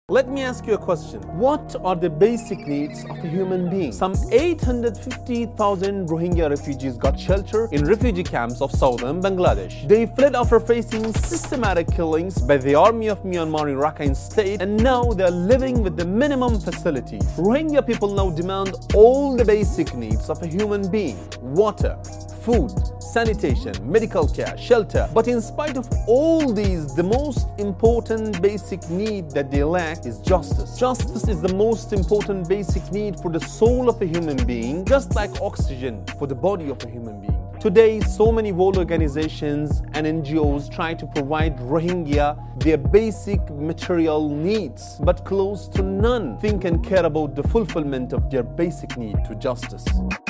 Let me ask you a question. What are the basic needs of a human being? Some 850,000 Rohingya refugees got shelter in refugee camps of southern Bangladesh. They fled after facing systematic killings by the army of Myanmar in Rakhine State, and now they are living with the minimum facilities. Rohingya people now demand all the basic needs of a human being: water, food, sanitation, medical care, shelter. But in spite of all these, the most important basic need that they lack is justice. Justice is the most important basic need for the soul of a human being, just like oxygen for the body of a human being. Today, so many world organizations and NGOs try to provide Rohingya their basic material needs, but close to none think and care about the fulfillment of their basic need to justice.